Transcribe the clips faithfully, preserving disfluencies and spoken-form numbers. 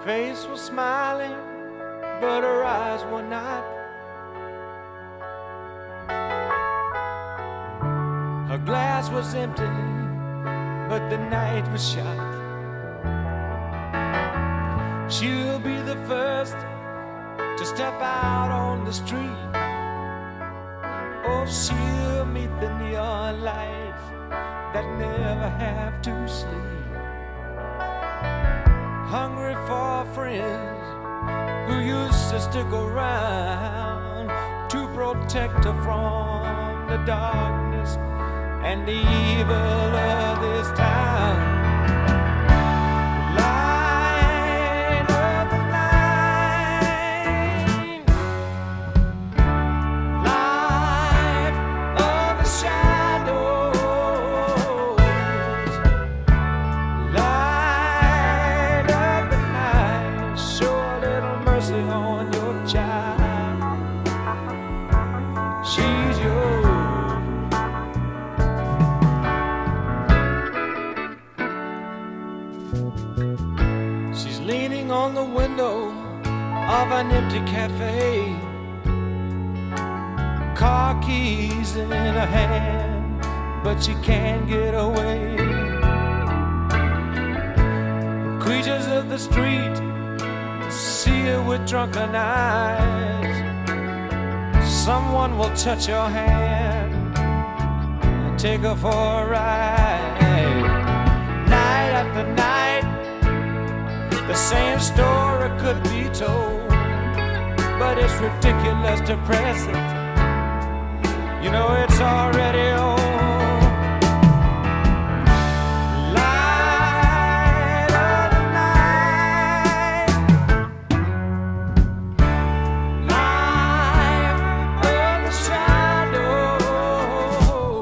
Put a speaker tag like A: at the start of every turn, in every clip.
A: face was smiling, but her eyes were not. Her glass was empty, but the night was shot. She'll be the first to step out on the street. Oh, she'll meet the neon lights that never have to sleep. Hungry for friends who used to stick around to protect her from the darkness and the evil of this town. Line up the line, life of the shadows, light of the night, show a little mercy on your child. She's yours. She's leaning on the window of an empty cafe, car keys in her hand, but she can't get away. Creatures of the street see her with drunken eyes. Someone will touch your hand and take her for a ride. Night after night, the same story could be told, but it's ridiculous to press it. You know it's already old. Light of the night, life of the shadows,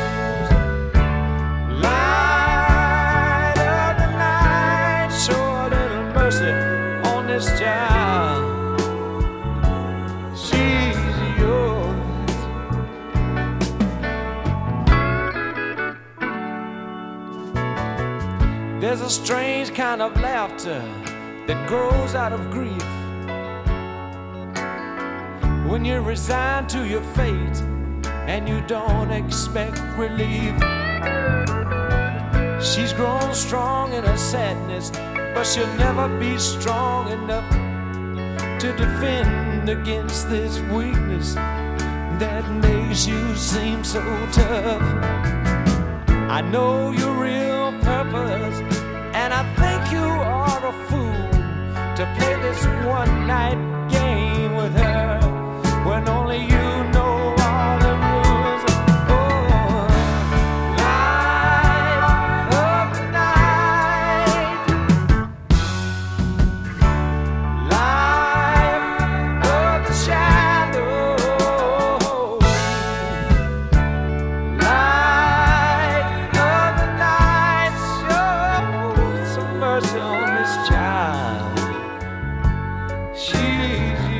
A: light of the night, show a little mercy on this child. She's yours. There's a strange kind of laughter that grows out of grief when you're resigned to your fate and you don't expect relief. She's grown strong in her sadness, but she'll never be strong enough to defend against this weakness that makes you seem so tough. I know your real purpose, and I think you are a fool to play this one night game with her when only you know all the rules. Oh, light of the night, life of the shadows, light of the night, show some mercy on this child. She's